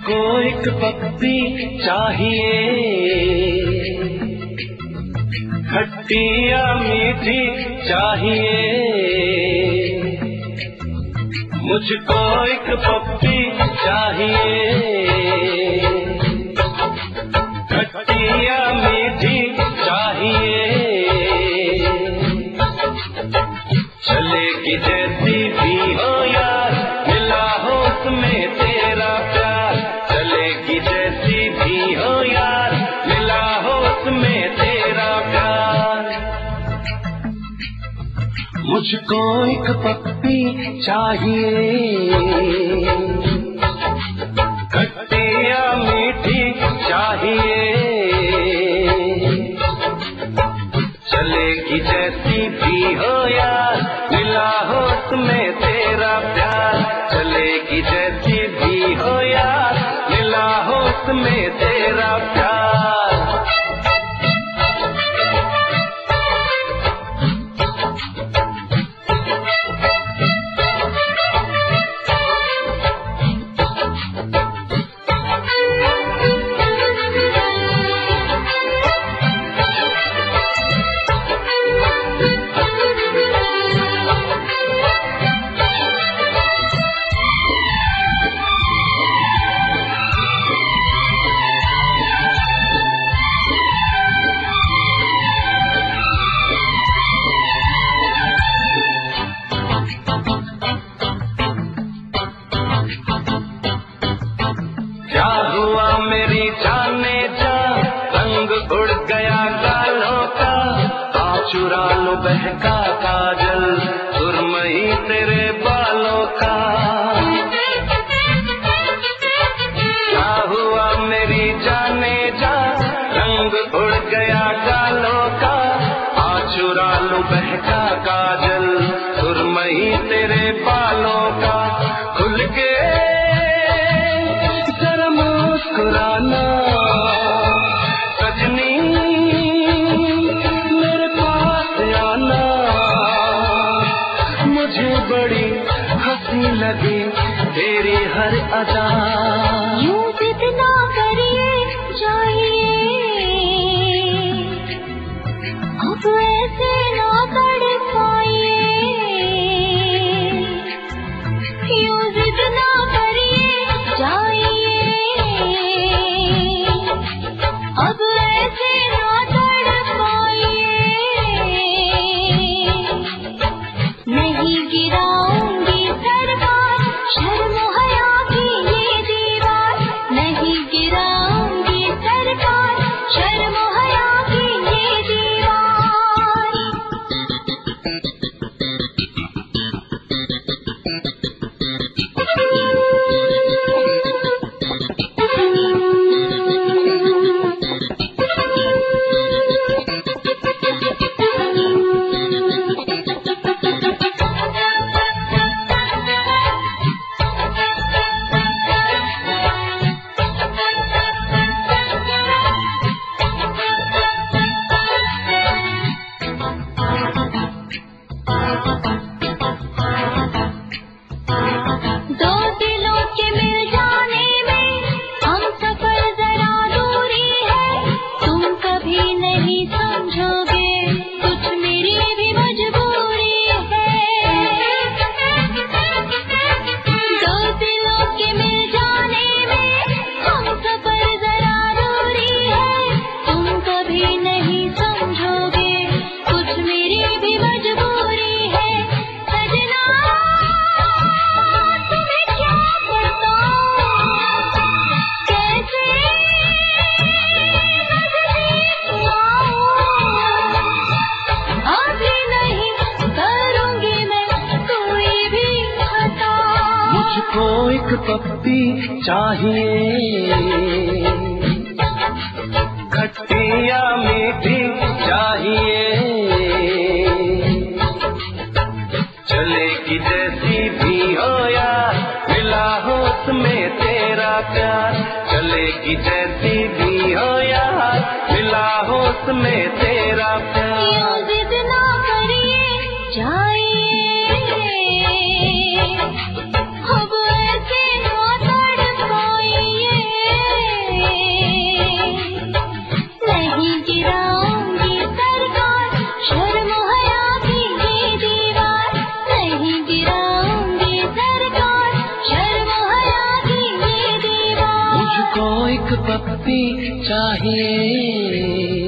मुझको एक पप्पी चाहिए, खट्टी या मीठी चाहिए। मुझको एक पप्पी चाहिए, खट्टी या मीठी चाहिए। चलेगी जैसी भी हो यार, मिला हो उसमें तेरा प्यार। चलेगी जैसी भी हो यार, मिला हो उसमें तेरा प्यार। मुझको एक पप्पी चाहिए, खट्टी या मीठी चाहिए। चलेगी जैसी भी हो यार, मिला हो उसमें तेरा प्यार। चलेगी जैसी भी हो यार, मिला हो उसमें तेरा प्यार। क्या हुआ मेरी जाने जा, रंग उड़ गया गालों का। आ चुरा लो बहका काजल, सुरमई तेरे बालों का। क्या हुआ मेरी जाने जा, रंग उड़ गया गालों का। आ चुरा लो बहका काजल, सुरमई तेरे बालों का। खुल के मुस्कुराना सजनी, मेरे पास आना। मुझे बड़ी हंसी लगी तेरी हर अदा। यूं जिद ना करिए जाइए, अब ऐसे ना तड़पाइए। यूं जिद ना करिए जाइए, अब ऐसे ना तड़पाइए। नहीं गिराऊंगी सर पर शर्म हया की ये दीवार। नहीं गिराऊंगी सर पर शर्म हया की ये दीवार। दो दिलों के मिल जाने में हम सफर जरा दूरी है। तुम कभी नहीं समझोगे, कुछ मेरी भी मजबूरी है। दो दिलों के मिल जाने में हम सफर जरा दूरी है। तुम कभी नहीं समझोगे, कुछ मेरी भी मजबूरी है। सजना तुम्हें क्या बताऊं, कैसे अभी नहीं करूंगी मैं कोई भी खता। मुझको एक पप्पी चाहिए, खट्टी या मीठी चाहिए। चलेगी जैसी भी हो यार, मिला हो उसमें तेरा प्यार। चलेगी जैसी भी हो यार, मिला हो उसमें तेरा प्यार। यूं जिद ना करिए जाइए, अब ऐसे ना तड़पाइए। को एक पप्पी चाहिए।